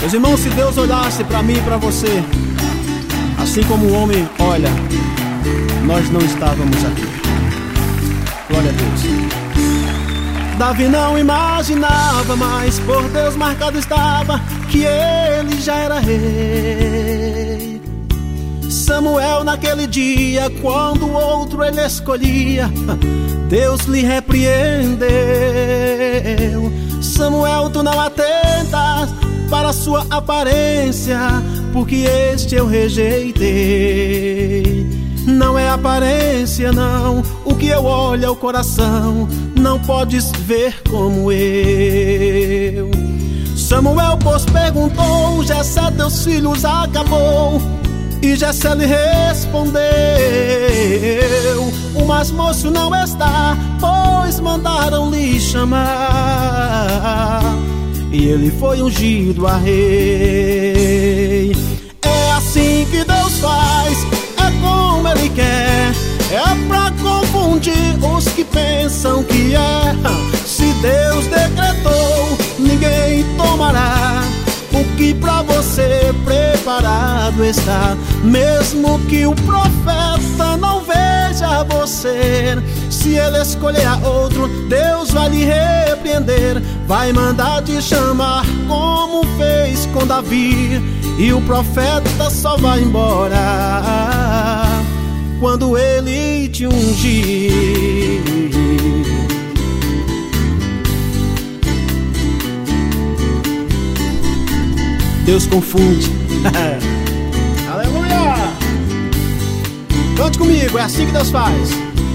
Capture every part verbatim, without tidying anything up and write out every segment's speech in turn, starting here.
Meus irmãos, se Deus olhasse para mim e para você, assim como o homem olha, nós não estávamos aqui. Glória a Deus. Davi não imaginava, mas por Deus marcado estava que ele já era rei. Samuel naquele dia, quando o outro ele escolhia, Deus lhe repreendeu. Samuel, tu não atentas para sua aparência, porque este eu rejeitei. Não é aparência não, o que eu olho é o coração. Não podes ver como eu. Samuel, pois, perguntou: Jessé, teus filhos acabou? E Jessé lhe respondeu: o mais moço não está, pois mandaram lhe chamar. E ele foi ungido a rei. É assim que Deus faz, é como Ele quer. É pra confundir os que pensam que é. Se Deus decretou, ninguém tomará. O que pra você preparado está. Mesmo que o profeta não veja você, se ele escolher a outro, Deus vai lhe repreender. Vai mandar te chamar, como fez com Davi. E o profeta só vai embora quando ele te ungir. Deus confunde. Aleluia! Cante comigo, é assim que Deus faz.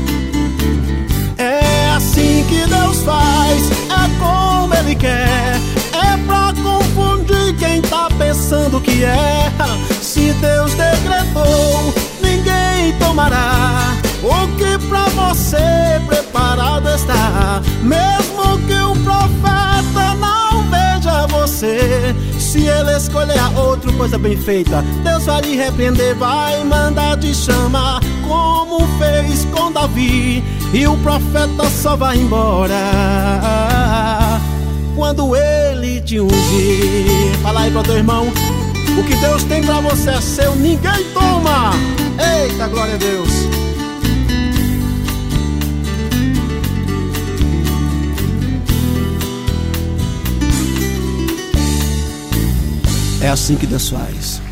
É assim que Deus faz, é como Ele quer. É pra confundir quem tá pensando que é. Se Deus decretou, ninguém tomará. O que pra você preparado está. Mesmo que o profeta não veja você, se ele escolher a outro, coisa bem feita, Deus vai lhe repreender. Vai mandar te chamar, como fez com Davi. E o profeta só vai embora quando ele te ungir. Fala aí pro teu irmão: o que Deus tem pra você é seu, ninguém toma. Eita, glória a Deus. É assim que Deus faz.